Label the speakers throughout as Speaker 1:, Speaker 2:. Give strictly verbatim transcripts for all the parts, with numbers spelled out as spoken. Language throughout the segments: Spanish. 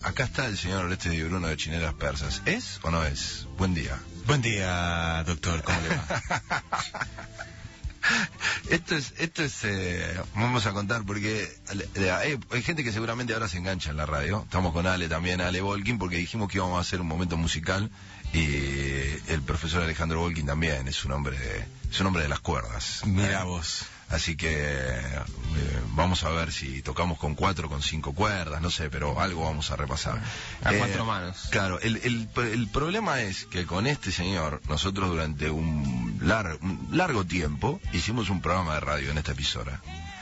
Speaker 1: Acá está el señor Oreste Di Bruno de Chinelas Persas. ¿Es o no es? Buen día.
Speaker 2: Buen día, doctor. ¿Cómo le va?
Speaker 1: Esto es, esto es, eh, vamos a contar porque hay, hay gente que seguramente ahora se engancha en la radio. Estamos con Ale también, Ale Volkin, porque dijimos que íbamos a hacer un momento musical y el profesor Alejandro Volkin también es un hombre, es un hombre de las cuerdas.
Speaker 2: Mira
Speaker 1: ¿eh?
Speaker 2: vos.
Speaker 1: Así que eh, vamos a ver si tocamos con cuatro, con cinco cuerdas, no sé, pero algo vamos a repasar.
Speaker 3: A
Speaker 1: eh,
Speaker 3: cuatro manos.
Speaker 1: Claro, el, el, el problema es que con este señor, nosotros durante un, lar, un largo tiempo hicimos un programa de radio en esta emisora.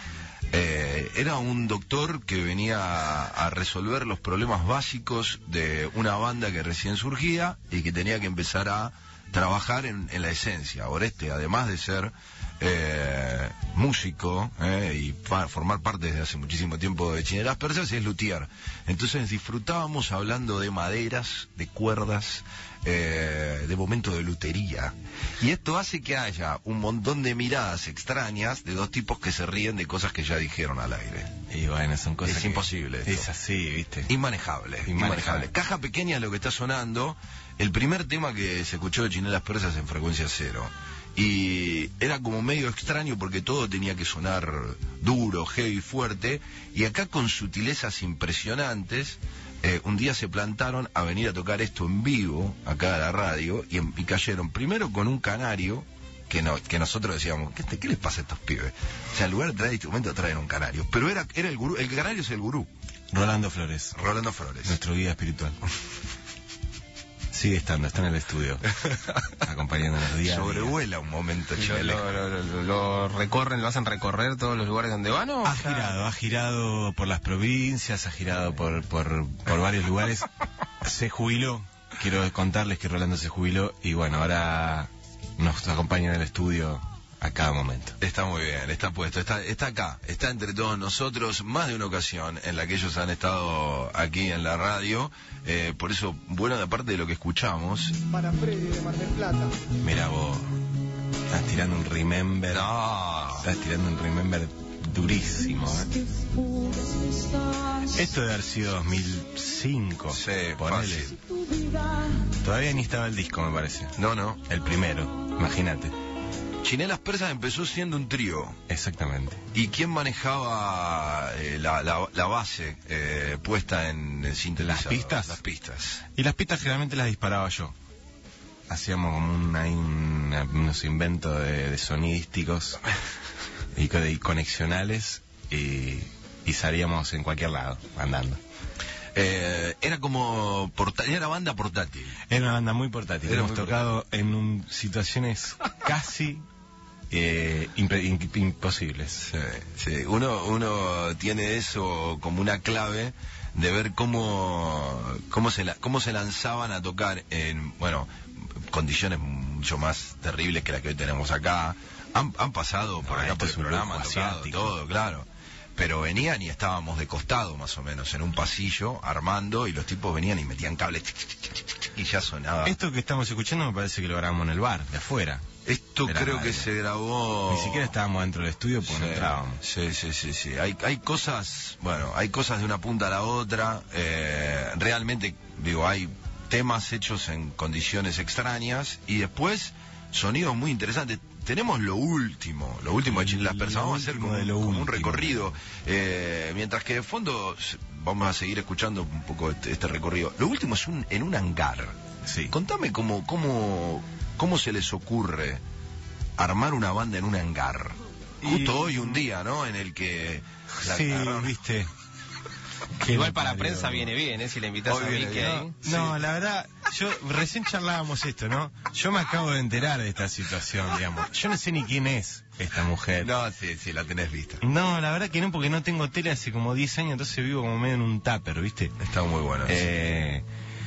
Speaker 1: Eh, era un doctor que venía a, a resolver los problemas básicos de una banda que recién surgía y que tenía que empezar a trabajar en, en la esencia. Oreste, además de ser eh, músico eh, y pa formar parte desde hace muchísimo tiempo de Chinelas Persas, es luthier. Entonces disfrutábamos hablando de maderas, de cuerdas, eh, de momentos de lutería. Y esto hace que haya un montón de miradas extrañas de dos tipos que se ríen de cosas que ya dijeron al aire.
Speaker 2: Y bueno, son cosas
Speaker 1: Es
Speaker 2: que...
Speaker 1: imposible esto.
Speaker 2: Es así, ¿viste?
Speaker 1: Inmanejable,
Speaker 2: Inmanejable.
Speaker 1: inmanejable. Caja pequeña es lo que está sonando. El primer tema que se escuchó de Chinelas Persas en frecuencia cero. Y era como medio extraño porque todo tenía que sonar duro, heavy, fuerte. Y acá con sutilezas impresionantes, eh, un día se plantaron a venir a tocar esto en vivo, acá a la radio, y, y cayeron primero con un canario, que no, que nosotros decíamos, ¿qué, ¿qué les pasa a estos pibes? O sea, en lugar de traer instrumentos traen un canario. Pero era, era el gurú, el canario es el gurú.
Speaker 2: Rolando Flores.
Speaker 1: Rolando Flores.
Speaker 2: Nuestro guía espiritual. Sigue estando, está en el estudio, acompañándonos día a día.
Speaker 1: Sobrevuela un momento
Speaker 3: ¿Lo,
Speaker 1: Chile.
Speaker 3: lo, lo, lo, lo recorren, lo hacen recorrer todos los lugares donde van o?
Speaker 2: Ha girado, ha girado por las provincias, ha girado por, por, por varios lugares. Se jubiló, quiero contarles que Rolando se jubiló y bueno, ahora nos acompaña en el estudio a cada momento.
Speaker 1: Está muy bien, está puesto, está, está acá, está entre todos nosotros, más de una ocasión en la que ellos han estado aquí en la radio, eh, por eso, bueno, de parte de lo que escuchamos...
Speaker 4: Para Freddy de Mar del Plata.
Speaker 2: Mira vos, estás tirando un remember,
Speaker 1: No,
Speaker 2: estás tirando un remember durísimo, ¿eh? Esto debe haber sido dos mil cinco,
Speaker 1: sí,
Speaker 2: ponele.
Speaker 1: fácil.
Speaker 2: Todavía ni estaba el disco, me parece.
Speaker 1: No, no.
Speaker 2: El primero, imagínate.
Speaker 1: Chinelas Persas empezó siendo un trío.
Speaker 2: Exactamente.
Speaker 1: ¿Y quién manejaba eh, la, la, la base eh, puesta en el sintetizador?
Speaker 2: ¿Las pistas?
Speaker 1: Las pistas.
Speaker 2: Y las pistas generalmente las disparaba yo. Hacíamos como una, una, unos inventos de, de sonidísticos y, co- y conexionales y, y salíamos en cualquier lado, andando.
Speaker 1: Eh, era como portátil, era banda portátil.
Speaker 2: Era una banda muy portátil.
Speaker 1: Era
Speaker 2: Hemos
Speaker 1: muy
Speaker 2: tocado en un, situaciones casi eh, impre- in- imposibles.
Speaker 1: Sí, sí. Uno, uno tiene eso como una clave de ver cómo, cómo se la, cómo se lanzaban a tocar en, bueno, condiciones mucho más terribles que la que hoy tenemos acá. Han, han pasado por
Speaker 2: No,
Speaker 1: acá
Speaker 2: esto
Speaker 1: por el
Speaker 2: es un
Speaker 1: programa, han
Speaker 2: lujo
Speaker 1: tocado
Speaker 2: asiático.
Speaker 1: todo, claro. Pero venían y estábamos de costado más o menos, en un pasillo, armando, y los tipos venían y metían cables, y ya sonaba.
Speaker 2: Esto que estamos escuchando me parece que lo grabamos en el bar, de afuera.
Speaker 1: Esto
Speaker 2: de la
Speaker 1: creo
Speaker 2: radio.
Speaker 1: que se grabó...
Speaker 2: Ni siquiera estábamos dentro del estudio porque no entrábamos.
Speaker 1: Sí, sí, sí, sí. Hay, hay cosas, bueno, hay cosas de una punta a la otra. Eh, realmente, digo, hay temas hechos en condiciones extrañas y después sonidos muy interesantes. Tenemos lo último, lo último de Chinelas Persas.
Speaker 2: Lo
Speaker 1: Vamos a hacer
Speaker 2: último
Speaker 1: como,
Speaker 2: de lo
Speaker 1: como un
Speaker 2: último.
Speaker 1: recorrido. Eh, mientras que de fondo s- vamos a seguir escuchando un poco este, este recorrido. Lo último es un, en un hangar.
Speaker 2: Sí.
Speaker 1: Contame cómo, cómo, cómo se les ocurre armar una banda en un hangar. Justo
Speaker 2: Y-
Speaker 1: hoy un día, ¿no? En el que... la
Speaker 2: Sí,
Speaker 1: agarraron.
Speaker 2: viste.
Speaker 3: Igual para
Speaker 2: parió.
Speaker 3: prensa viene bien, ¿eh? Si la invitas
Speaker 1: Hoy
Speaker 3: a
Speaker 1: viene
Speaker 3: Vicky
Speaker 1: bien.
Speaker 3: ahí.
Speaker 2: No, la verdad, yo recién charlábamos esto, ¿no? Yo me acabo de enterar de esta situación, digamos. Yo no sé ni quién es esta mujer.
Speaker 1: No, sí, sí, la tenés vista.
Speaker 2: No, la verdad que no, porque no tengo tele hace como diez años, entonces vivo como medio en un tupper, ¿viste?
Speaker 1: Está muy bueno.
Speaker 2: Eh,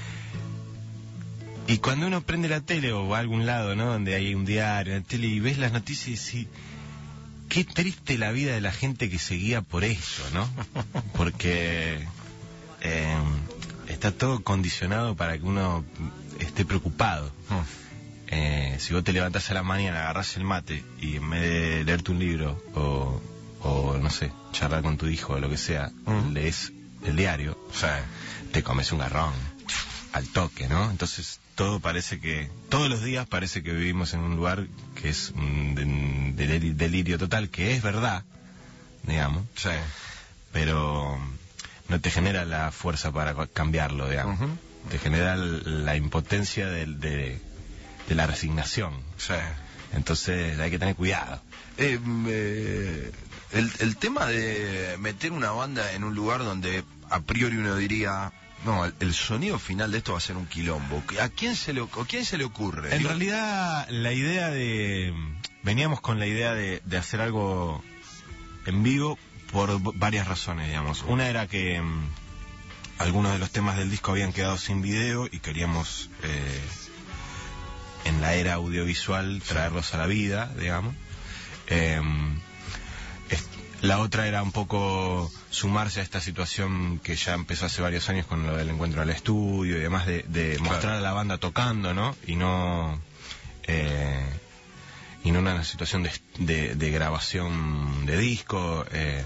Speaker 2: y cuando uno prende la tele o va a algún lado, ¿no? Donde hay un diario, la tele, y ves las noticias y qué triste la vida de la gente que se guía por eso, ¿no? Porque eh, está todo condicionado para que uno esté preocupado. Eh, si vos te levantás a la mañana, agarrás el mate y en vez de leerte un libro o, o no sé, charlar con tu hijo o lo que sea,
Speaker 1: Uh-huh.
Speaker 2: lees el diario,
Speaker 1: Sí.
Speaker 2: te comes un garrón al toque, ¿no? Entonces todo parece que, todos los días parece que vivimos en un lugar que es un de- de- delirio total, que es verdad, digamos,
Speaker 1: Sí.
Speaker 2: pero no te genera la fuerza para co- cambiarlo, digamos.
Speaker 1: Ujú.
Speaker 2: Te genera l- la impotencia del- de, de la resignación.
Speaker 1: Sí.
Speaker 2: Entonces hay que tener cuidado.
Speaker 1: Eh, eh, el, el tema de meter una banda en un lugar donde a priori uno diría, no, el, el sonido final de esto va a ser un quilombo. ¿A quién se le, ¿a quién se le ocurre?
Speaker 2: En
Speaker 1: Digo,
Speaker 2: realidad, la idea de... Veníamos con la idea de, de hacer algo en vivo por v- varias razones, digamos. Una era que mm, algunos de los temas del disco habían quedado sin video y queríamos, eh, en la era audiovisual, traerlos a la vida, digamos. Eh, es- la otra era un poco sumarse a esta situación que ya empezó hace varios años con lo del encuentro al estudio y demás, de, de
Speaker 1: Claro.
Speaker 2: mostrar a la banda tocando, ¿no? Y no... eh, y no una situación de, de, de grabación de disco. eh,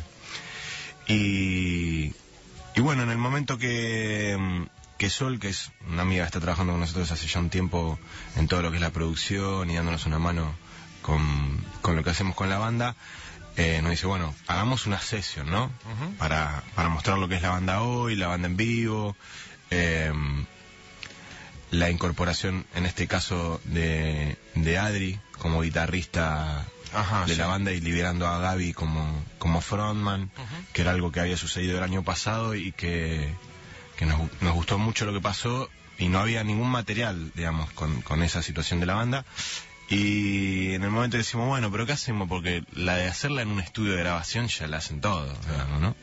Speaker 2: y, y bueno, en el momento que, mm, que Sol, que es una amiga que está trabajando con nosotros hace ya un tiempo en todo lo que es la producción y dándonos una mano con, con lo que hacemos con la banda, eh, nos dice, bueno, hagamos una sesión, ¿no?
Speaker 1: Ujú.
Speaker 2: Para, para mostrar lo que es la banda hoy, la banda en vivo, eh, la incorporación, en este caso, de, de Adri como guitarrista
Speaker 1: Ajá,
Speaker 2: de
Speaker 1: sí.
Speaker 2: la banda y liberando a Gaby como, como frontman,
Speaker 1: Ujú.
Speaker 2: que era algo que había sucedido el año pasado y que, que nos, nos gustó mucho lo que pasó y no había ningún material, digamos, con, con esa situación de la banda. Y en el momento decimos, bueno, pero ¿qué hacemos? Porque la de hacerla en un estudio de grabación ya la hacen todo, digamos, ¿no?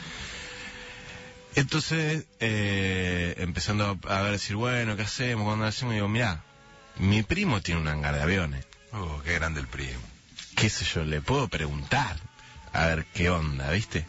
Speaker 2: Entonces, eh, empezando a ver, decir, bueno, ¿qué hacemos? Cuando hacemos, digo, mirá, mi primo tiene un hangar de aviones.
Speaker 1: Oh, qué grande el primo.
Speaker 2: Qué sé yo, le puedo preguntar a ver qué onda, ¿viste?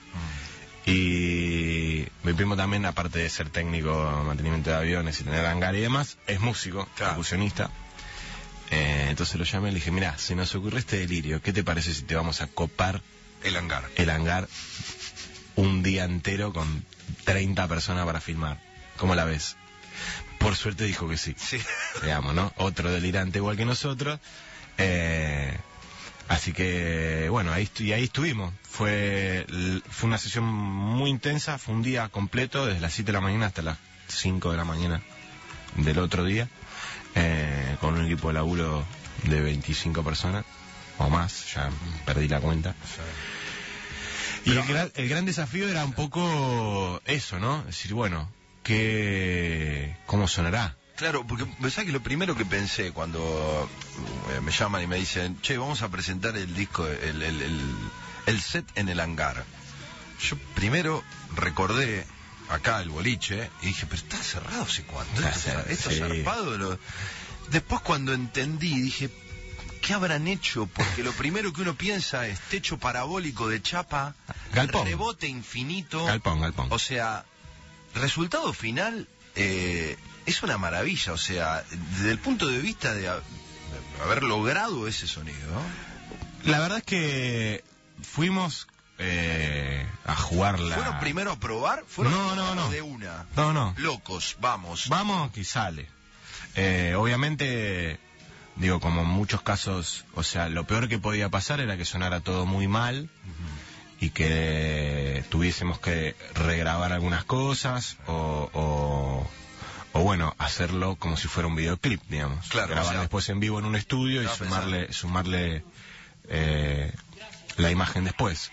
Speaker 2: Y mi primo también, aparte de ser técnico de mantenimiento de aviones y tener hangar y demás, es músico,
Speaker 1: Claro.
Speaker 2: percusionista. Eh, entonces lo llamé y le dije, mirá, se nos ocurrió este delirio, ¿qué te parece si te vamos a copar
Speaker 1: El hangar.
Speaker 2: el hangar un día entero con treinta personas para filmar? ¿Cómo la ves? Por suerte dijo que sí.
Speaker 1: Sí.
Speaker 2: Digamos, ¿no? Otro delirante igual que nosotros. Eh, así que, bueno, ahí, estu- y ahí estuvimos. Fue, l- fue una sesión muy intensa, fue un día completo, desde las siete de la mañana hasta las cinco de la mañana del otro día, eh, con un equipo de laburo de veinticinco personas, o más, ya perdí la cuenta. Y el gran, el gran desafío era un poco eso, ¿no? Es decir, bueno, ¿qué, ¿cómo sonará?
Speaker 1: Claro, porque pensás que lo primero que pensé cuando eh, me llaman y me dicen, che, vamos a presentar el disco, el, el, el, el set en el hangar. Yo primero recordé acá el boliche y dije, pero está cerrado hace cuánto,
Speaker 2: Está
Speaker 1: esto,
Speaker 2: cerrado,
Speaker 1: esto
Speaker 2: sí.
Speaker 1: zarpado. Lo... Después cuando entendí dije, ¿qué habrán hecho? Porque lo primero que uno piensa es techo parabólico de chapa,
Speaker 2: Galpón.
Speaker 1: rebote infinito.
Speaker 2: Galpón, galpón.
Speaker 1: O sea, resultado final eh, es una maravilla. O sea, desde el punto de vista de, ha- de haber logrado ese sonido, ¿no?
Speaker 2: La verdad es que fuimos eh, a jugarla.
Speaker 1: ¿Fueron primero a probar? ¿Fueron
Speaker 2: No, no, no.
Speaker 1: de una?
Speaker 2: No, no.
Speaker 1: Locos, vamos.
Speaker 2: Vamos y sale. Eh, obviamente, digo, como en muchos casos, o sea, lo peor que podía pasar era que sonara todo muy mal y que tuviésemos que regrabar algunas cosas o, o, o bueno, hacerlo como si fuera un videoclip, digamos.
Speaker 1: Claro,
Speaker 2: Grabar
Speaker 1: o sea,
Speaker 2: después en vivo en un estudio y
Speaker 1: estaba
Speaker 2: sumarle, sumarle eh, la imagen después.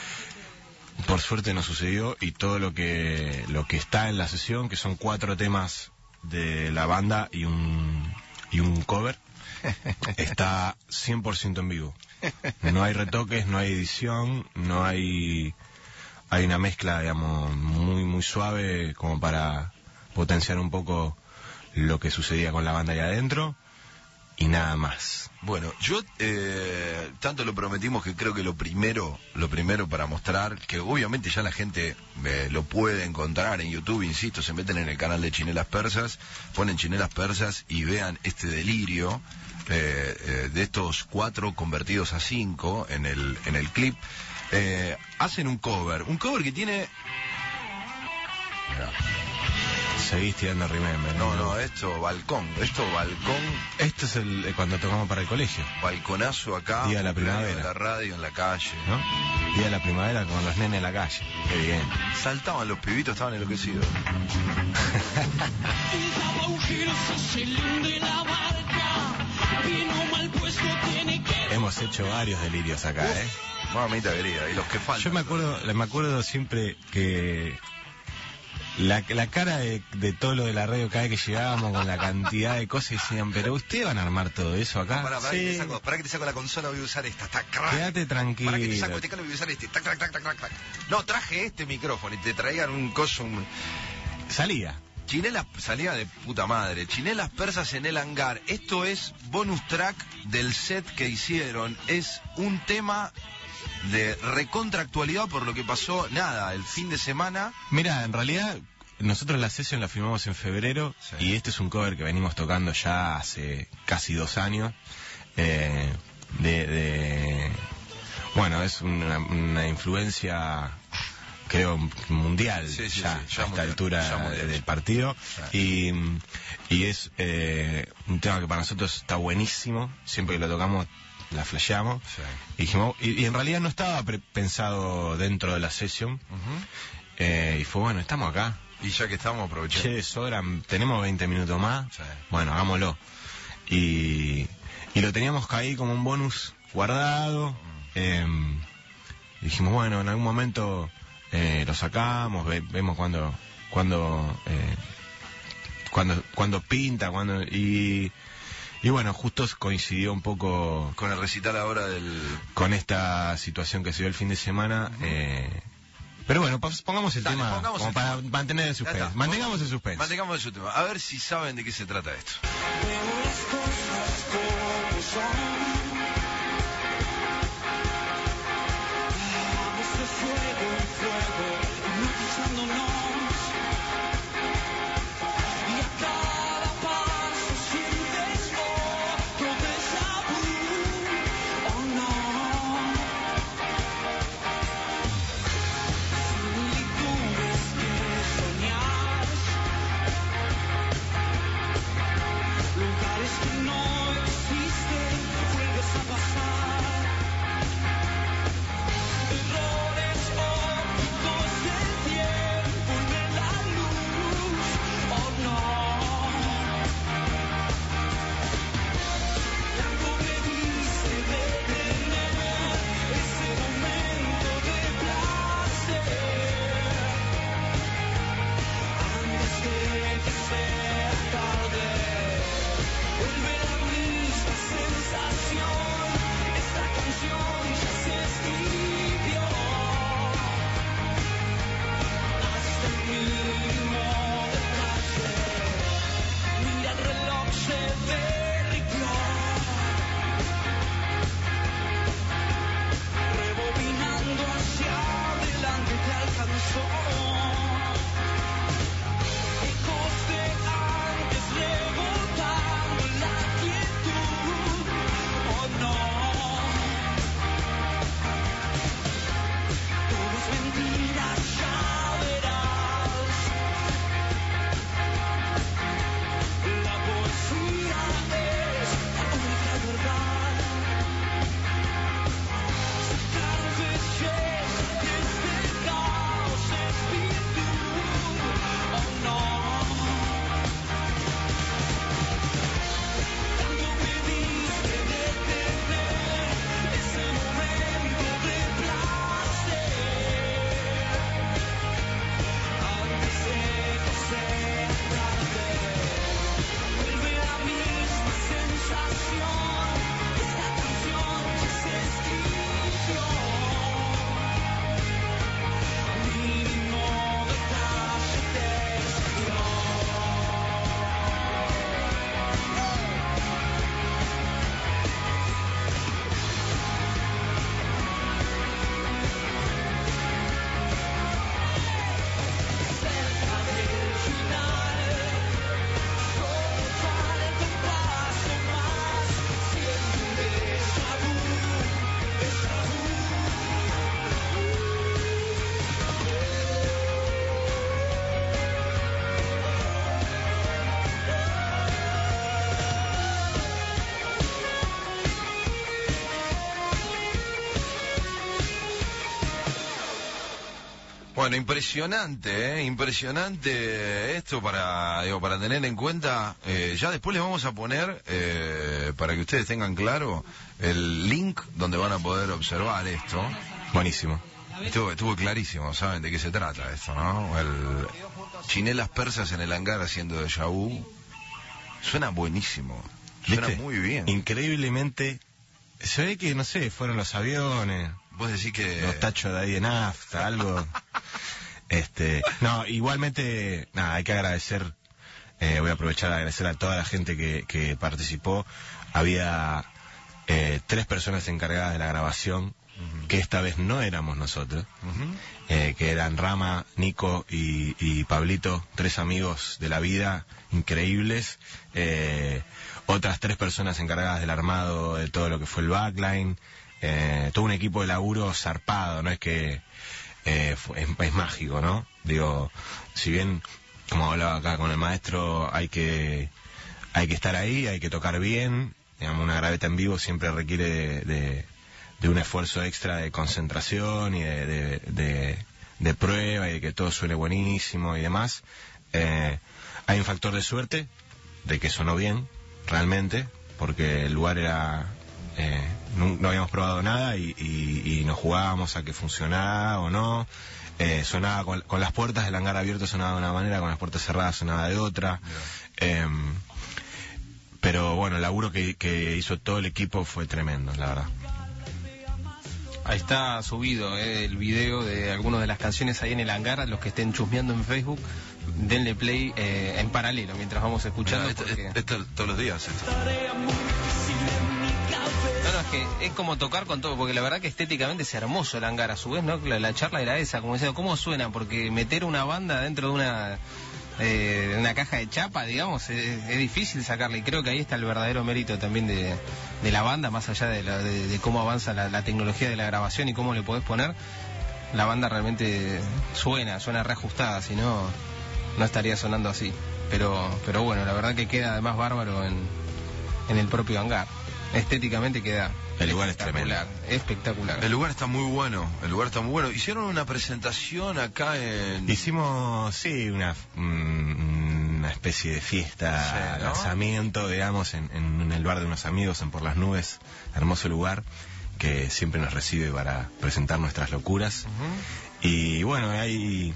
Speaker 2: Por suerte no sucedió y todo lo que lo que está en la sesión, que son cuatro temas de la banda y un y un cover, está cien por ciento en vivo. No hay retoques, no hay edición, no hay hay una mezcla, digamos, muy muy suave como para potenciar un poco lo que sucedía con la banda ahí adentro y nada más.
Speaker 1: Bueno, yo eh, tanto lo prometimos que creo que lo primero, lo primero para mostrar, que obviamente ya la gente eh, lo puede encontrar en YouTube, insisto, se meten en el canal de Chinelas Persas, ponen Chinelas Persas y vean este delirio eh, eh, de estos cuatro convertidos a cinco en el, en el clip. Eh, hacen un cover, un cover que tiene Mirá.
Speaker 2: Seguís tirando remember.
Speaker 1: No, no, esto balcón, esto balcón,
Speaker 2: Esto es el, cuando tocamos para el colegio,
Speaker 1: balconazo acá,
Speaker 2: Día de la
Speaker 1: cumpleaños
Speaker 2: primavera.
Speaker 1: de la radio en la calle.
Speaker 2: ¿no? Día de la primavera con los nenes en la calle. Qué bien.
Speaker 1: Saltaban los pibitos, estaban enloquecidos.
Speaker 2: Hemos hecho varios delirios acá, ¿eh?
Speaker 1: Mamita querida, y los que faltan.
Speaker 2: Yo me acuerdo, me acuerdo siempre que la, la cara de, de todo lo de la radio cada vez que llegábamos con la cantidad de cosas, decían, pero ustedes van a armar todo eso acá.
Speaker 1: Pará, pará,
Speaker 2: Sí.
Speaker 1: que te saco, pará que te saco la consola, voy a usar esta. Tac, crack.
Speaker 2: Quédate tranquilo.
Speaker 1: Pará que te saco este cable, voy a usar este. Tac, tac, tac, tac, tac, tac. No, traje este micrófono y te traían un coso, un...
Speaker 2: Salía.
Speaker 1: Chinelas, salía de puta madre. Chinelas persas en el hangar. Esto es bonus track del set que hicieron. Es un tema de recontractualidad por lo que pasó, nada, el fin de semana.
Speaker 2: Mira, en realidad nosotros la sesión la filmamos en febrero,
Speaker 1: Sí.
Speaker 2: y este es un cover que venimos tocando ya hace casi dos años. Eh, de, de- bueno, es una, una influencia, creo, mundial
Speaker 1: Sí, sí,
Speaker 2: ya,
Speaker 1: sí, ya
Speaker 2: a esta
Speaker 1: mundial,
Speaker 2: altura
Speaker 1: ya mundial.
Speaker 2: del partido. Y, y es eh, un tema que para nosotros está buenísimo. Siempre que lo tocamos la flasheamos.
Speaker 1: Sí.
Speaker 2: Y, dijimos, y, y en realidad no estaba pre- pensado dentro de la sesión.
Speaker 1: Ujú.
Speaker 2: Eh, y fue bueno, estamos acá.
Speaker 1: Y ya que estamos, aprovechando.
Speaker 2: Che, sobran, tenemos veinte minutos más.
Speaker 1: Sí.
Speaker 2: Bueno, hagámoslo. Y, y lo teníamos ahí como un bonus guardado. Eh, y dijimos, bueno, en algún momento eh, lo sacamos, ve- vemos cuando cuando, eh, cuando cuando pinta, cuando y, y bueno, justo coincidió un poco
Speaker 1: Con el recital ahora del...
Speaker 2: con esta situación que se dio el fin de semana. eh, pero bueno, pa- pongamos el
Speaker 1: Dale,
Speaker 2: tema
Speaker 1: pongamos
Speaker 2: como
Speaker 1: el
Speaker 2: para
Speaker 1: tema.
Speaker 2: mantener el
Speaker 1: Ya
Speaker 2: suspense.
Speaker 1: está.
Speaker 2: Mantengamos el suspense.
Speaker 1: Mantengamos el suspense. A ver si saben de qué se trata esto.
Speaker 5: Lugares que no existen, vuelves a pasar. Errores ópticos del tiempo en el
Speaker 1: Bueno, impresionante, ¿eh? Impresionante esto para, digo, para tener en cuenta. Eh, ya después les vamos a poner, eh, para que ustedes tengan claro, el link donde van a poder observar esto.
Speaker 2: Buenísimo.
Speaker 1: Estuvo, estuvo clarísimo, ¿saben de qué se trata esto, no? El chinelas persas en el hangar haciendo déjà vu. Suena buenísimo. Suena
Speaker 2: ¿Viste?
Speaker 1: muy bien.
Speaker 2: Increíblemente, se ve que, no sé, fueron los aviones,
Speaker 1: Vos decís que...
Speaker 2: los tachos de ahí de nafta, algo. Este, no, igualmente, nada, hay que agradecer, eh, voy a aprovechar a agradecer a toda la gente que, que participó. Había eh, tres personas encargadas de la grabación, uh-huh. que esta vez no éramos nosotros, uh-huh. eh, que eran Rama, Nico y, y Pablito, tres amigos de la vida, increíbles. Eh, otras tres personas encargadas del armado de todo lo que fue el backline. Eh, todo un equipo de laburo zarpado, no es que eh, fue, es, es mágico, ¿no? Digo, si bien, como hablaba acá con el maestro, hay que hay que estar ahí, hay que tocar bien, digamos, una graveta en vivo siempre requiere de, de, de un esfuerzo extra de concentración y de, de, de, de prueba y de que todo suene buenísimo y demás. Eh, hay un factor de suerte, de que sonó bien, realmente, porque el lugar era... Eh, no, no habíamos probado nada y, y, y nos jugábamos a que funcionaba o no. Eh, sonaba con, con las puertas del hangar abierto sonaba de una manera, con las puertas cerradas sonaba de otra. Yeah. Eh, pero bueno, el laburo que, que hizo todo el equipo fue tremendo, la verdad.
Speaker 3: Ahí está subido eh, el video de algunas de las canciones ahí en el hangar. A los que estén chusmeando en Facebook, denle play eh, en paralelo mientras vamos escuchando.
Speaker 1: Mira,
Speaker 3: porque...
Speaker 1: esto, esto, todos los días esto.
Speaker 3: No, no, es que es como tocar con todo, porque la verdad que estéticamente es hermoso el hangar. A su vez, ¿no? La, la charla era esa, como decía, ¿cómo suena? Porque meter una banda dentro de una eh, de una caja de chapa, digamos, es, es difícil sacarla. Y creo que ahí está el verdadero mérito también de, de la banda, más allá de, la, de, de cómo avanza la, la tecnología de la grabación y cómo le podés poner. La banda realmente suena, suena reajustada, si no, no estaría sonando así. Pero, pero bueno, la verdad que queda además bárbaro en, en el propio hangar. Estéticamente queda
Speaker 2: el lugar es tremendo,
Speaker 3: espectacular.
Speaker 1: El lugar está muy bueno, el lugar está muy bueno. Hicieron una presentación acá en...
Speaker 2: Hicimos, sí, una, una especie de fiesta, sí, ¿no? Lanzamiento, digamos, en, en el bar de unos amigos en Por las Nubes, hermoso lugar que siempre nos recibe para presentar nuestras locuras. Uh-huh. Y bueno, ahí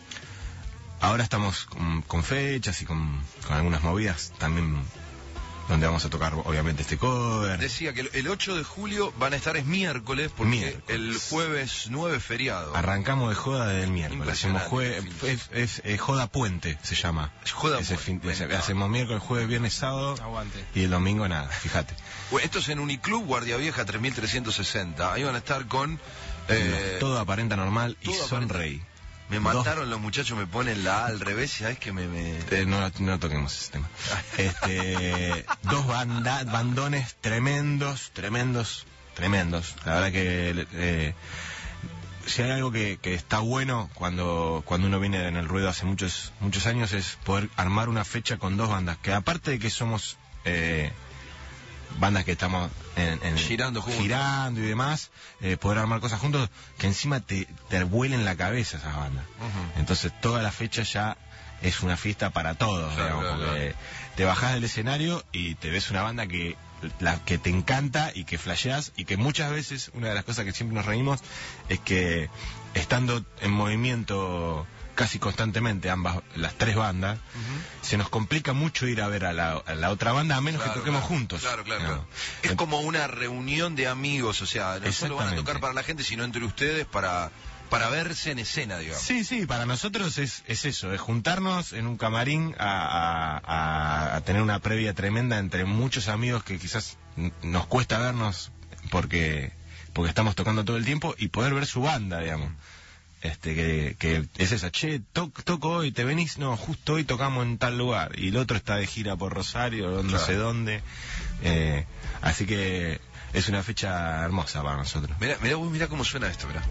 Speaker 2: ahora estamos con, con fechas y con, con algunas movidas también, donde vamos a tocar obviamente este cover.
Speaker 1: Decía que el ocho de julio van a estar, es miércoles, porque miércoles. El jueves nueve es feriado.
Speaker 2: Arrancamos de joda desde el miércoles. Hacemos jue... es, es, es joda puente, se llama.
Speaker 1: Joda
Speaker 2: Ese
Speaker 1: puente.
Speaker 2: Fin... Hacemos miércoles, jueves, viernes, sábado.
Speaker 3: Aguante.
Speaker 2: Y el domingo nada, fíjate.
Speaker 1: Bueno, esto es en Uniclub Guardia Vieja tres mil trescientos sesenta. Ahí van a estar con...
Speaker 2: Eh... Todo aparenta normal y Sonrey.
Speaker 1: Me mataron los muchachos, me ponen la A al revés, ¿sabes que me...? me...
Speaker 2: Eh, no, no toquemos ese tema. este, dos banda, bandones tremendos, tremendos, tremendos. La verdad que... Eh, si hay algo que, que está bueno cuando, cuando uno viene en el ruedo hace muchos, muchos años, es poder armar una fecha con dos bandas, que aparte de que somos... Eh, bandas que estamos en, en,
Speaker 1: girando juntos,
Speaker 2: girando y demás, eh, poder armar cosas juntos, que encima te, te vuelen la cabeza esas bandas. Uh-huh. Entonces toda la fecha ya es una fiesta para todos,
Speaker 1: claro,
Speaker 2: digamos,
Speaker 1: claro,
Speaker 2: porque
Speaker 1: claro.
Speaker 2: Te bajás del escenario y te ves una banda que la que te encanta y que flasheás, y que muchas veces, una de las cosas que siempre nos reímos es que estando en movimiento casi constantemente ambas, las tres bandas, uh-huh. se nos complica mucho ir a ver a la, a la otra banda, a menos
Speaker 1: claro,
Speaker 2: que toquemos
Speaker 1: claro,
Speaker 2: juntos.
Speaker 1: Claro, claro,
Speaker 2: ¿no?
Speaker 1: claro. Es Ent- como una reunión de amigos, o sea, no solo van a tocar para la gente, sino entre ustedes para para verse en escena, digamos.
Speaker 2: Sí, sí, para nosotros es, es eso, es juntarnos en un camarín a, a, a tener una previa tremenda entre muchos amigos que quizás nos cuesta vernos porque, porque estamos tocando todo el tiempo, y poder ver su banda, digamos. Este, que, que es esa, che, to, toco hoy, ¿te venís? No, justo hoy tocamos en tal lugar, y el otro está de gira por Rosario, no claro. sé dónde. Eh, así que es una fecha hermosa para nosotros.
Speaker 1: Mirá, mirá, mirá cómo suena esto, mirá.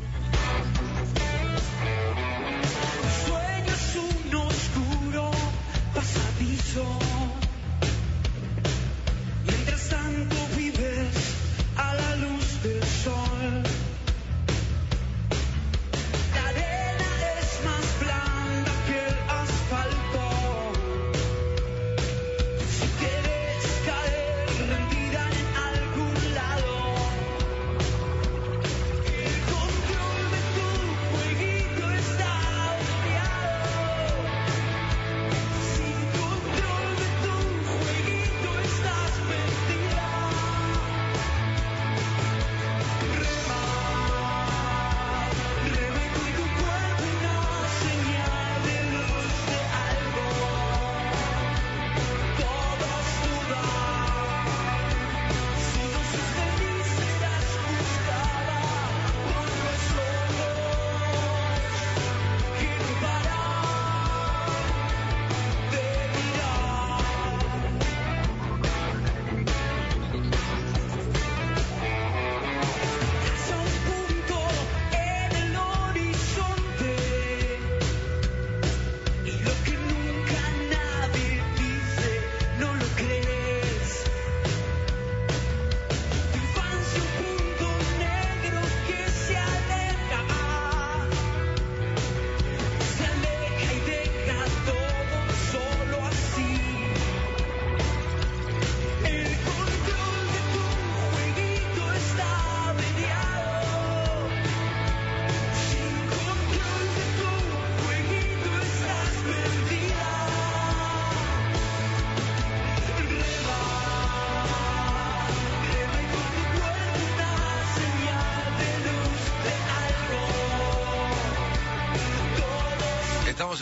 Speaker 5: Sueño es un oscuro pasadizo. Mientras tanto vives a la luz del sol. La arena es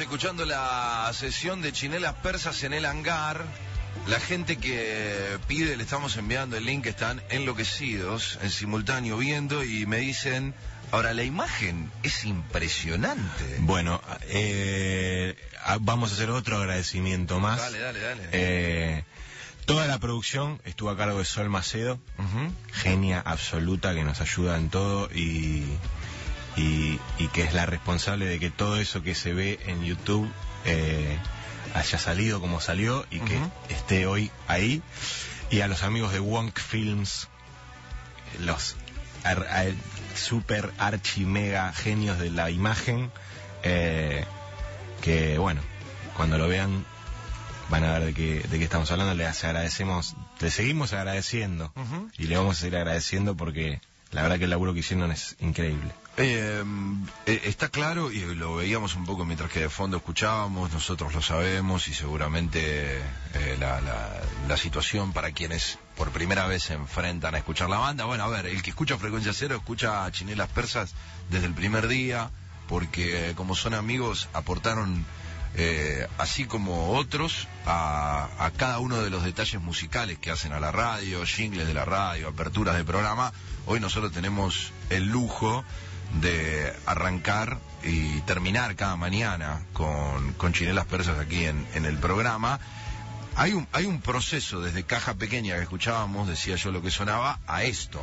Speaker 1: escuchando la sesión de Chinelas Persas en el hangar. La gente que pide, le estamos enviando el link, están enloquecidos en simultáneo viendo y me dicen, ahora la imagen es impresionante.
Speaker 2: Bueno, eh, vamos a hacer otro agradecimiento más.
Speaker 1: Dale, dale, dale.
Speaker 2: Eh, toda la producción estuvo a cargo de Sol Macedo,
Speaker 1: Uh-huh.
Speaker 2: genia absoluta que nos ayuda en todo y, y, y que es la responsable de que todo eso que se ve en YouTube eh, haya salido como salió y que
Speaker 1: Uh-huh.
Speaker 2: esté hoy ahí. Y a los amigos de Wonk Films, los ar, ar, super archi mega genios de la imagen, eh, que bueno, cuando lo vean van a ver de qué, de qué estamos hablando. Les agradecemos, les seguimos agradeciendo
Speaker 1: Uh-huh.
Speaker 2: y le vamos a seguir agradeciendo porque la verdad que el laburo que hicieron es increíble.
Speaker 1: Eh, eh, está claro, y lo veíamos un poco mientras que de fondo escuchábamos, nosotros lo sabemos y seguramente eh, la, la, la situación para quienes por primera vez se enfrentan a escuchar la banda. Bueno, a ver, el que escucha Frecuencia Cero escucha a Chinelas Persas desde el primer día, porque como son amigos aportaron, eh, así como otros, a, a cada uno de los detalles musicales que hacen a la radio, jingles de la radio, aperturas de programa. Hoy nosotros tenemos el lujo de arrancar y terminar cada mañana con, con Chinelas Persas aquí en, en el programa. Hay un, hay un proceso desde caja pequeña que escuchábamos, decía yo lo que sonaba, a esto.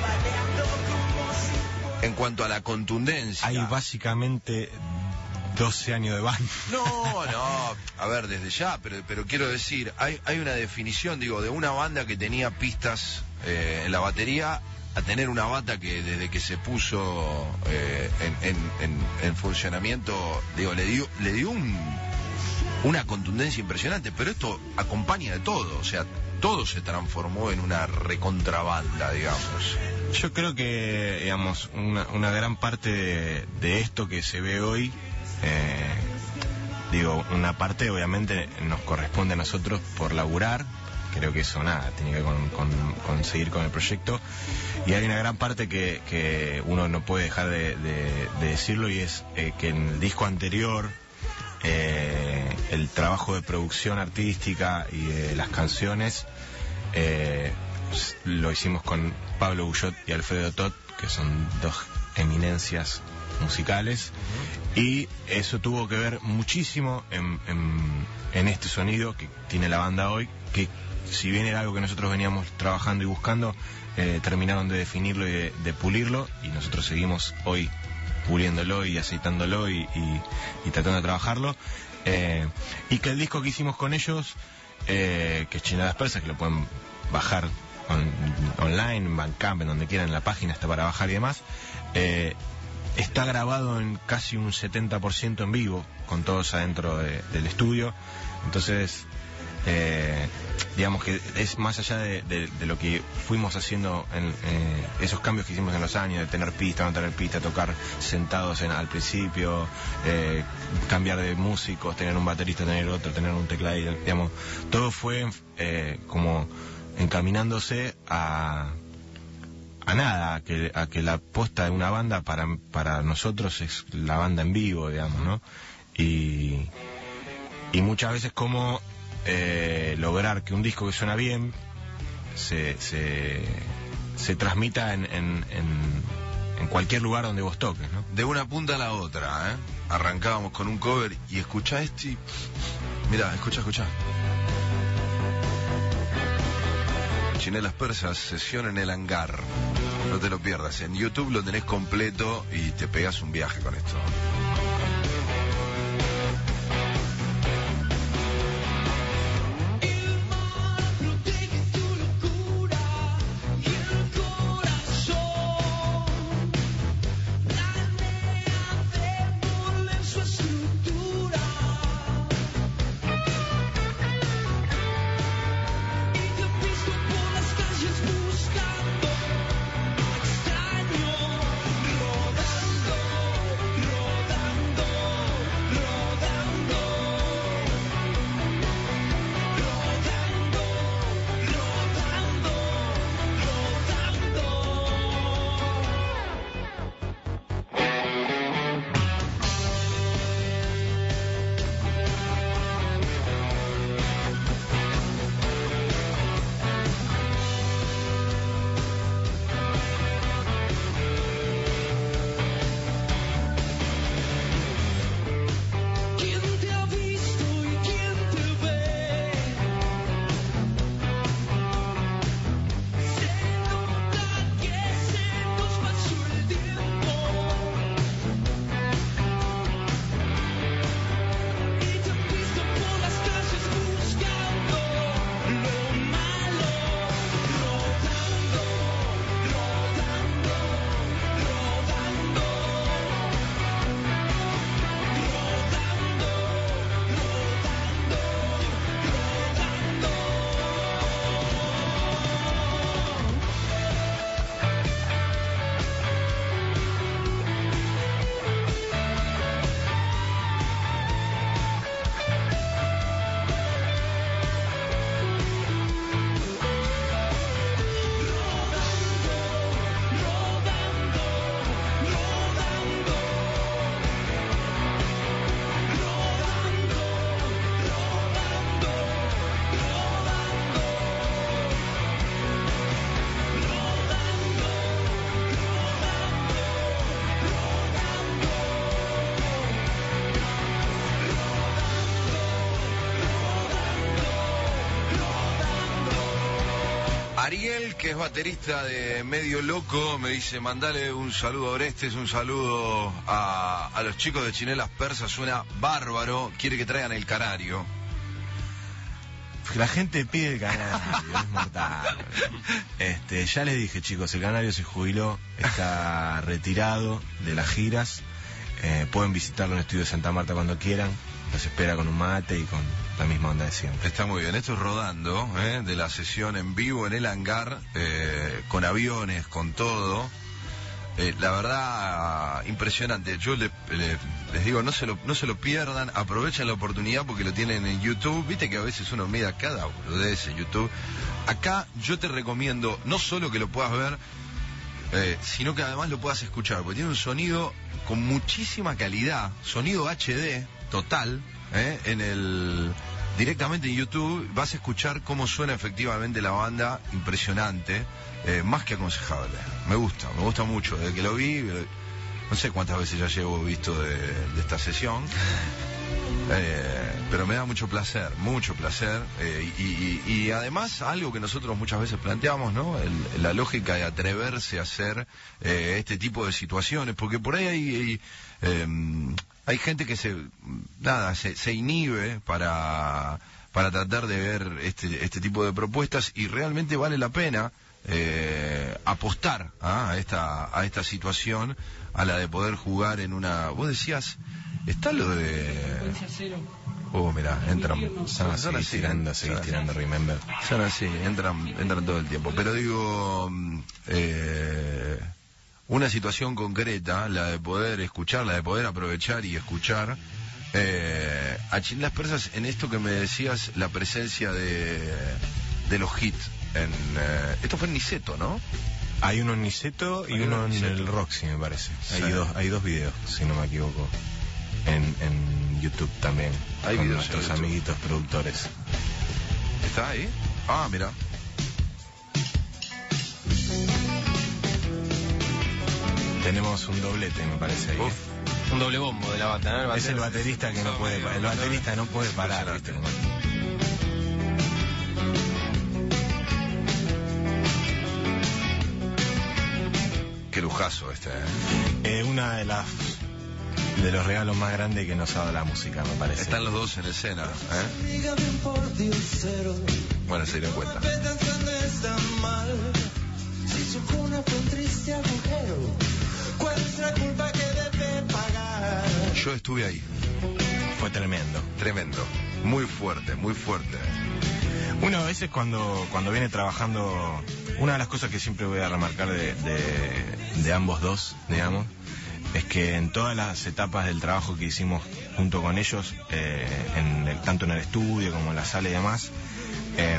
Speaker 1: En cuanto a la contundencia.
Speaker 2: Hay básicamente doce años de banda.
Speaker 1: No, no, a ver, desde ya, pero, pero quiero decir, hay, hay una definición, digo, de una banda que tenía pistas eh, en la batería a tener una banda que desde que se puso eh, en, en, en, en funcionamiento, digo, le dio, le dio un, una contundencia impresionante, pero esto acompaña de todo, o sea, todo se transformó en una recontrabanda, digamos.
Speaker 2: Yo creo que, digamos, una, una gran parte de, de esto que se ve hoy, eh, digo, una parte obviamente nos corresponde a nosotros por laburar. Creo que eso nada, tiene que ver con, con, con seguir con el proyecto. Y hay una gran parte que, que uno no puede dejar de, de, de decirlo, y es eh, que en el disco anterior eh, el trabajo de producción artística y de las canciones eh, lo hicimos con Pablo Guyot y Alfredo Tot, que son dos eminencias musicales, y eso tuvo que ver muchísimo en, en, en este sonido que tiene la banda hoy, que si bien era algo que nosotros veníamos trabajando y buscando, eh, terminaron de definirlo y de, de pulirlo, y nosotros seguimos hoy puliéndolo y aceitándolo y, y, y tratando de trabajarlo, eh, y que el disco que hicimos con ellos, eh, que es Chinelas Persas, que lo pueden bajar on, online, en Bandcamp, en donde quieran, en la página está para bajar y demás, eh, está grabado en casi un setenta por ciento en vivo, con todos adentro de, del estudio. Entonces, eh, digamos que es más allá de, de, de lo que fuimos haciendo en eh, esos cambios que hicimos en los años, de tener pista, no tener pista, tocar sentados en, al principio, eh, cambiar de músicos, tener un baterista, tener otro, tener un tecladista, digamos, todo fue eh, como encaminándose a a nada, a que, a que la posta de una banda para, para nosotros es la banda en vivo, digamos, ¿no? Y, y muchas veces como eh, lograr que un disco que suena bien se, se, se transmita en, en, en, en cualquier lugar donde vos toques, ¿no?
Speaker 1: De una punta a la otra, ¿eh? Arrancábamos con un cover y escuchá esto y... Mirá, escucha, escucha. Chinelas Persas, sesión en el hangar. No te lo pierdas, en YouTube lo tenés completo y te pegas un viaje con esto.
Speaker 5: Buscando, extraño, rodando, rodando.
Speaker 1: Ariel, que es baterista de Medio Loco, me dice, mandale un saludo a Orestes, un saludo a, a los chicos de Chinelas Persas, suena bárbaro, quiere que traigan el canario.
Speaker 2: La gente pide el canario, es mortal. Este, ya les dije, chicos, el canario se jubiló, está retirado de las giras. Eh, pueden visitarlo en el estudio de Santa Marta cuando quieran. Los espera con un mate y con la misma onda de siempre.
Speaker 1: Está muy bien, esto es rodando, ¿eh? De la sesión en vivo en el hangar, eh, con aviones, con todo. Eh, la verdad, impresionante. Yo le, le, les digo, no se, lo, no se lo pierdan, aprovechen la oportunidad porque lo tienen en YouTube. Viste que a veces uno mira cada boludez en YouTube. Acá yo te recomiendo no solo que lo puedas ver, eh, sino que además lo puedas escuchar, porque tiene un sonido con muchísima calidad, sonido H D total, ¿eh? En el directamente en YouTube vas a escuchar cómo suena efectivamente la banda, impresionante, eh, más que aconsejable. Me gusta, me gusta mucho, desde que lo vi, no sé cuántas veces ya llevo visto de, de esta sesión, eh, pero me da mucho placer, mucho placer, eh, y, y, y además algo que nosotros muchas veces planteamos, ¿no? El, la lógica de atreverse a hacer eh, este tipo de situaciones, porque por ahí hay... hay eh, Hay gente que se nada se, se inhibe para para tratar de ver este este tipo de propuestas y realmente vale la pena eh, apostar ¿ah? a esta a esta situación, a la de poder jugar en una. Vos decías, está lo de. Oh, mira, entran,
Speaker 2: Son así,
Speaker 1: son así,
Speaker 2: tirando, seguís
Speaker 1: son
Speaker 2: tirando Remember.
Speaker 1: Son así, entran entran todo el tiempo. Pero digo. Eh, Una situación concreta, la de poder escuchar, la de poder aprovechar y escuchar eh, a Chinelas Persas en esto que me decías, la presencia de, de los hits. En, eh, esto fue en Niceto, ¿no?
Speaker 2: Hay uno en Niceto y
Speaker 1: Hay
Speaker 2: uno
Speaker 1: uno en
Speaker 2: en
Speaker 1: Niceto.
Speaker 2: el Roxy, me parece.
Speaker 1: Sí.
Speaker 2: Hay dos, hay dos videos, si no me equivoco. En, en YouTube también.
Speaker 1: Hay
Speaker 2: con
Speaker 1: videos en
Speaker 2: nuestros
Speaker 1: YouTube.
Speaker 2: amiguitos productores.
Speaker 1: ¿Está ahí? Ah, mira.
Speaker 2: Tenemos un doblete, me parece. Ahí.
Speaker 1: Uf.
Speaker 3: Un doble bombo de la bata, ¿no?
Speaker 2: Es el baterista que no puede, el baterista no puede parar, ¿viste? Como-
Speaker 1: Qué lujazo este, ¿eh?
Speaker 2: Eh, una de las de los regalos más grandes que nos ha dado la música, me parece.
Speaker 1: Están los dos en escena, ¿eh? Bueno, se dieron cuenta.
Speaker 5: Si su cuna fue un triste agujero, ¿cuál es la culpa que debe pagar?
Speaker 1: Yo estuve ahí.
Speaker 2: Fue tremendo.
Speaker 1: Tremendo. Muy fuerte, muy fuerte.
Speaker 2: Uno a veces cuando, cuando viene trabajando, una de las cosas que siempre voy a remarcar de, de, de ambos dos, digamos, es que en todas las etapas del trabajo que hicimos junto con ellos, eh, en el, tanto en el estudio como en la sala y demás, eh,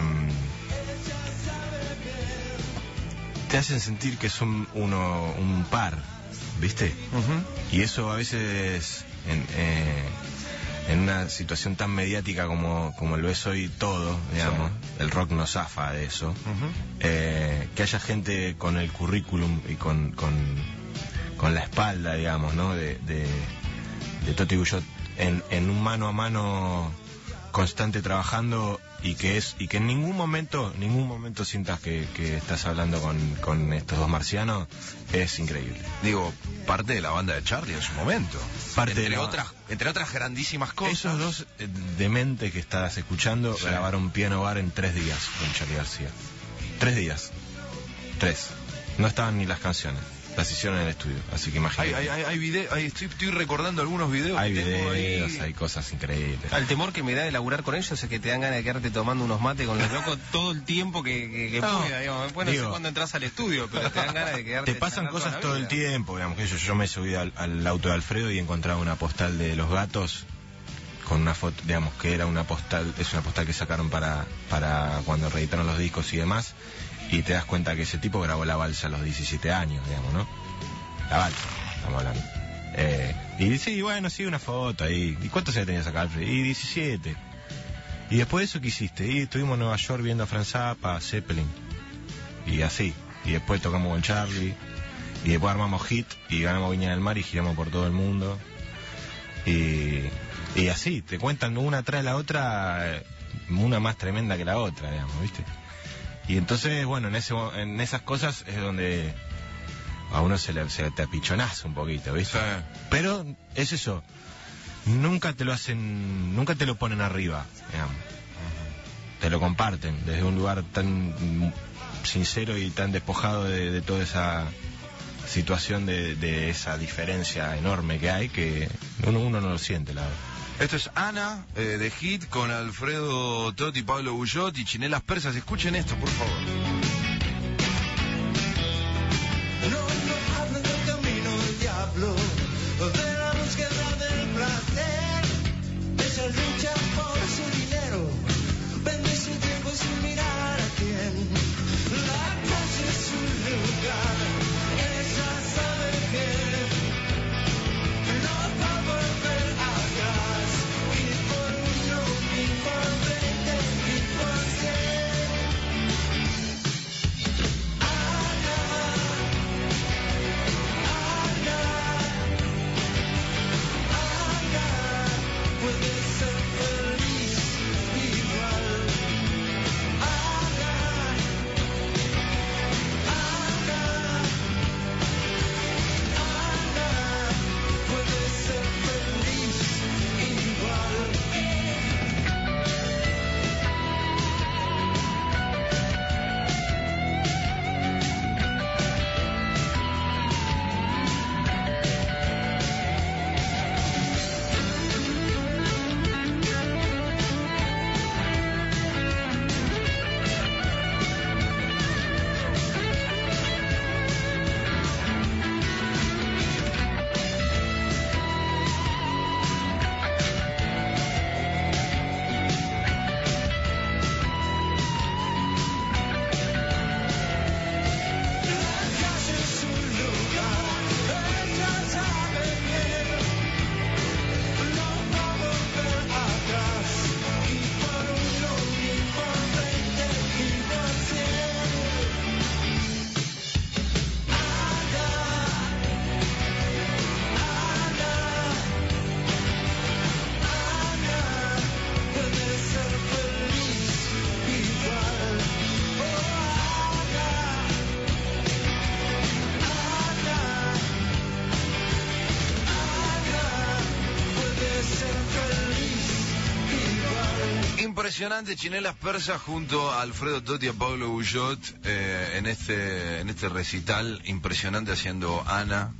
Speaker 2: te hacen sentir que son uno un par, ¿viste?
Speaker 1: Uh-huh.
Speaker 2: Y eso a veces en, eh, en una situación tan mediática como, como lo es hoy todo, digamos, sí. El rock nos zafa de eso. Uh-huh. eh, que haya gente con el currículum y con, con, con la espalda, digamos, ¿no? De, de, de Toti Guyot en, en un mano a mano constante trabajando y que es y que en ningún momento ningún momento sientas que, que estás hablando con, con estos dos marcianos, es increíble.
Speaker 1: Digo, parte de la banda de Charlie en su momento.
Speaker 2: Parte
Speaker 1: entre
Speaker 2: de la...
Speaker 1: otras entre otras grandísimas cosas.
Speaker 2: Esos dos eh, dementes que estás escuchando, sí, grabaron Piano Bar en tres días con Charlie García. Tres días. Tres. No estaban ni las canciones. Las hicieron en el estudio, así que imagínate.
Speaker 1: Hay, hay, hay video, hay, estoy, estoy recordando algunos videos.
Speaker 2: Hay
Speaker 1: que tengo
Speaker 2: videos,
Speaker 1: ahí.
Speaker 2: hay cosas increíbles.
Speaker 3: El temor que me da de laburar con ellos es que te dan ganas de quedarte tomando unos mates con los locos todo el tiempo que, que, que
Speaker 2: No,
Speaker 3: pueda, digamos. Después no
Speaker 2: digo,
Speaker 3: sé cuándo entras al estudio, pero te dan ganas de quedarte.
Speaker 2: Te pasan
Speaker 3: charlando
Speaker 2: cosas
Speaker 3: toda la
Speaker 2: todo el
Speaker 3: vida.
Speaker 2: tiempo, digamos que yo, yo me subí al, al auto de Alfredo y encontraba una postal de Los Gatos con una foto, digamos que era una postal, es una postal que sacaron para, para cuando reeditaron los discos y demás, y te das cuenta que ese tipo grabó La Balsa a los diecisiete años, digamos, ¿no? La Balsa, estamos hablando. Eh, y sí, bueno, sí, una foto ahí. ¿Y cuántos años tenías acá, Alfred? Y diecisiete. Y después de eso, ¿qué hiciste? Y estuvimos en Nueva York viendo a Franz Zappa, a Zeppelin. Y así. Y después tocamos con Charlie. Y después armamos Hit y ganamos Viña del Mar y giramos por todo el mundo. Y, y así, te cuentan una tras la otra, una más tremenda que la otra, digamos, ¿viste? Y entonces, bueno, en ese en esas cosas es donde a uno se le se te apichonaza un poquito, ¿viste?
Speaker 1: Sí.
Speaker 2: Pero es eso, nunca te lo hacen, nunca te lo ponen arriba, digamos. Te lo comparten desde un lugar tan sincero y tan despojado de, de toda esa situación de, de esa diferencia enorme que hay, que uno, uno no lo siente, la verdad.
Speaker 1: Esto es Ana, eh, de Hit, con Alfredo Totti, Pablo Bullot y Chinelas Persas. Escuchen esto, por favor.
Speaker 5: No, no hablen del camino del diablo, de la búsqueda del placer. Esa lucha por su dinero, vende su tiempo sin mirar a quién. La calle es su lugar, ella sabe que no va a volver atrás. Y por uno, y por veinte, y por cien. Ana, Ana, puede ser feliz igual. Ana, Ana, Ana, puede ser feliz igual.
Speaker 1: Impresionante, Chinelas Persas junto a Alfredo Totti y a Pablo Bullot eh, en este en este recital impresionante haciendo Ana.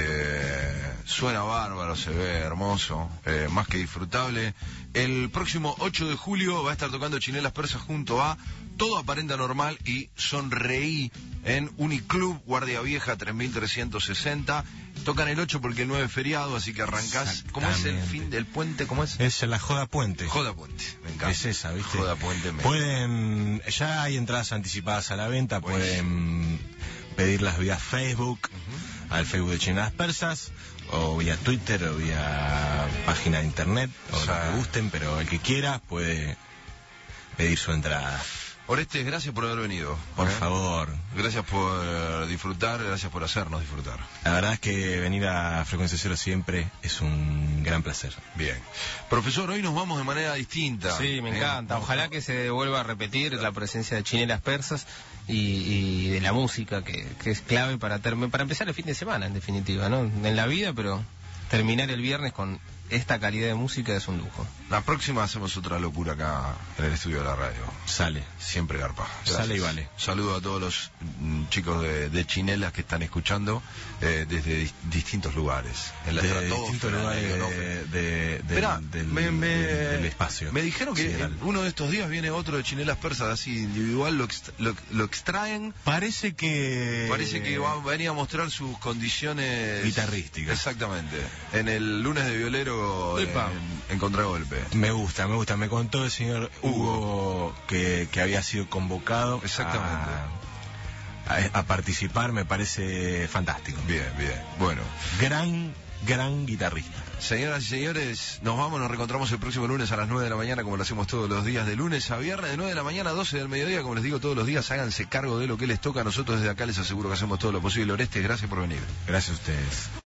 Speaker 1: Eh, suena bárbaro, se ve hermoso, eh, más que disfrutable. El próximo ocho de julio va a estar tocando Chinelas Persas junto a Todo Aparenta Normal y Sonreí en Uniclub Guardia Vieja tres mil trescientos sesenta. Tocan el ocho porque el nueve es feriado, así que arrancás. ¿Cómo es el fin del puente? ¿Cómo es?
Speaker 2: Es la Joda Puente.
Speaker 1: Joda Puente, me encanta.
Speaker 2: Es esa, ¿viste?
Speaker 1: Joda Puente. Me...
Speaker 2: Pueden, ya hay entradas anticipadas a la venta,
Speaker 1: Pues...
Speaker 2: pueden pedirlas vía Facebook, uh-huh. al Facebook de Chinelas Persas, o vía Twitter, o vía página de internet, o, o sea... lo que gusten, pero el que quiera puede pedir su entrada.
Speaker 1: Orestes, gracias por haber venido.
Speaker 2: Por
Speaker 1: ¿eh?
Speaker 2: favor.
Speaker 1: Gracias por disfrutar, gracias por hacernos disfrutar.
Speaker 2: La verdad es que venir a Frecuencia Cero siempre es un gran placer.
Speaker 1: Bien. Profesor, hoy nos vamos de manera distinta.
Speaker 3: Sí, me
Speaker 1: ¿eh?
Speaker 3: encanta. Ojalá que se vuelva a repetir la presencia de Chinelas Persas y, y de la música, que, que es clave para, term- para empezar el fin de semana, en definitiva, ¿no? En la vida, pero terminar el viernes con esta calidad de música es un lujo.
Speaker 1: La próxima hacemos otra locura acá en el estudio de la radio.
Speaker 2: Sale.
Speaker 1: Siempre garpa. Gracias.
Speaker 2: Sale y vale.
Speaker 1: Saludo a todos los mm, chicos de, de Chinelas que están escuchando eh, desde di- distintos lugares. En la
Speaker 2: de
Speaker 1: estratosfera,
Speaker 2: distintos lugares
Speaker 1: ¿no?
Speaker 2: de, de, de,
Speaker 1: Esperá,
Speaker 2: del,
Speaker 1: me, me,
Speaker 2: del espacio.
Speaker 1: Me dijeron que
Speaker 2: sideral.
Speaker 1: uno de estos días viene otro de Chinelas Persas, así individual, lo, ext- lo, lo extraen.
Speaker 2: Parece que...
Speaker 1: Parece que va a venir a mostrar sus condiciones
Speaker 2: guitarrísticas.
Speaker 1: Exactamente. En el lunes de violero en, en Contragolpe.
Speaker 2: Me gusta, me gusta. Me contó el señor Hugo que, que había sido convocado
Speaker 1: Exactamente.
Speaker 2: A, a, a participar. Me parece fantástico.
Speaker 1: Bien, bien. Bueno.
Speaker 2: Gran, gran guitarrista.
Speaker 1: Señoras y señores, nos vamos, nos reencontramos el próximo lunes a las nueve de la mañana, como lo hacemos todos los días, de lunes a viernes, de nueve de la mañana a doce del mediodía, como les digo todos los días, háganse cargo de lo que les toca. Nosotros desde acá les aseguro que hacemos todo lo posible. Orestes, gracias por venir.
Speaker 2: Gracias a ustedes.